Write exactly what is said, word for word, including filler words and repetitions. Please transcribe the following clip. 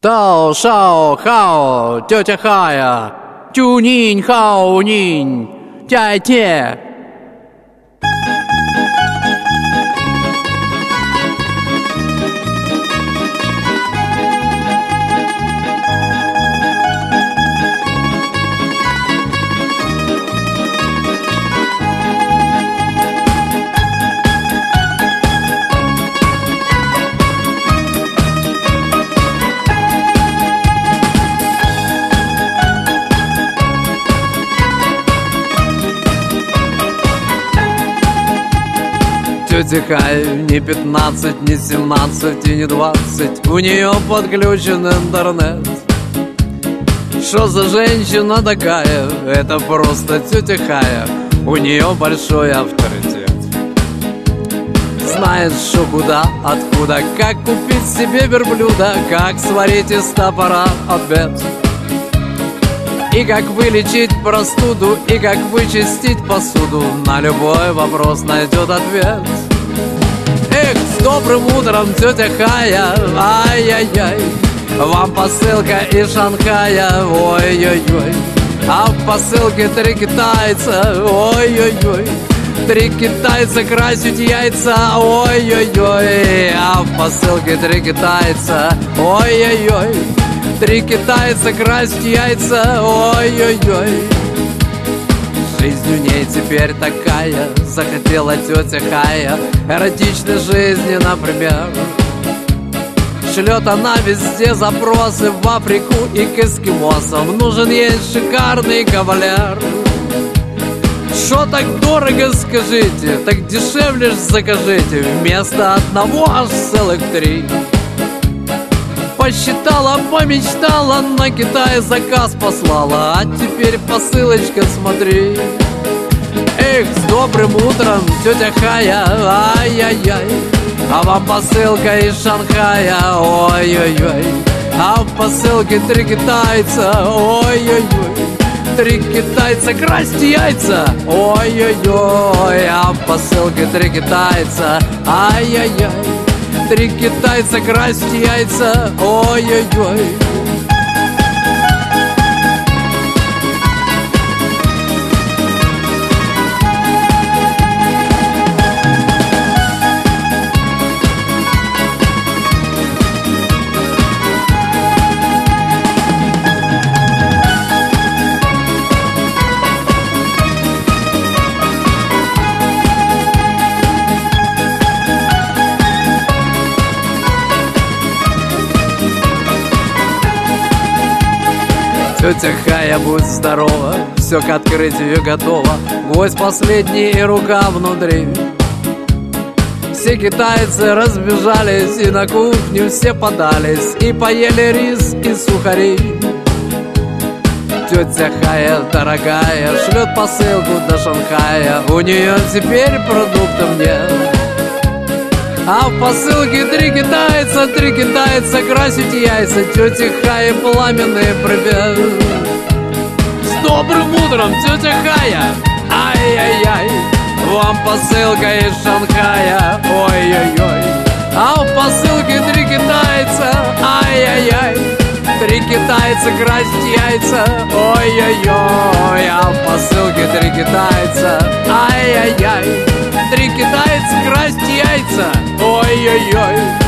Тао, шао, хао, тетя Хая, тюнинь, хао, нинь, тяй-те. Тетя Хая не пятнадцать, не семнадцать и не двадцать, у нее подключен интернет. Что за женщина такая? Это просто тетя Хая, у нее большой авторитет. Знает, что куда, откуда, как купить себе верблюда, как сварить из топора обед, и как вылечить простуду, и как вычистить посуду. На любой вопрос найдет ответ. Эх, с добрым утром, тетя Хая, ай-яй-яй, вам посылка из Шанхая, ой-ой-ой. А в посылке три китайца, ой-ой-ой. Три китайца красят яйца, ой-ой-ой. А в посылке три китайца, ой-ой-ой. Три китайца красят яйца, ой-ой-ой. Жизнь у ней теперь такая, захотела тетя Хая эротичной жизни, например. Шлет она везде запросы в Африку и к эскимосам. Нужен ей шикарный кавалер. Шо так дорого, скажите? Так дешевле ж закажите. Вместо одного аж целых три. Посчитала, помечтала, на Китай заказ послала, а теперь посылочка, смотри. Эх, с добрым утром, тетя Хая, ай-яй-яй, а вам посылка из Шанхая, ой-ой-ой. А в посылке три китайца, ой-ой-ой. Три китайца красят яйца, ой-ой-ой. А в посылке три китайца, ай-яй-яй. Три китайца красят яйца, ой-ой-ой. Тетя Хая, будь здорова, все к открытию готово. Гвоздь последний и рука внутри. Все китайцы разбежались, и на кухню все подались, и поели рис и сухари. Тетя Хая, дорогая, шлет посылку до Шанхая, у нее теперь продуктов нет. А в посылке три китайца, три китайца красят яйца. Тетя Хая, пламенный привет. С добрым утром, тетя Хая, ай-яй-яй, вам посылка из Шанхая, ой-ой-ой. А в посылке три китайца, ай-яй-яй. Три китайца красят яйца, ой-ой-ой. А в посылке три китайца, ай-яй-яй. Три китайца красят яйца, ой-ой-ой.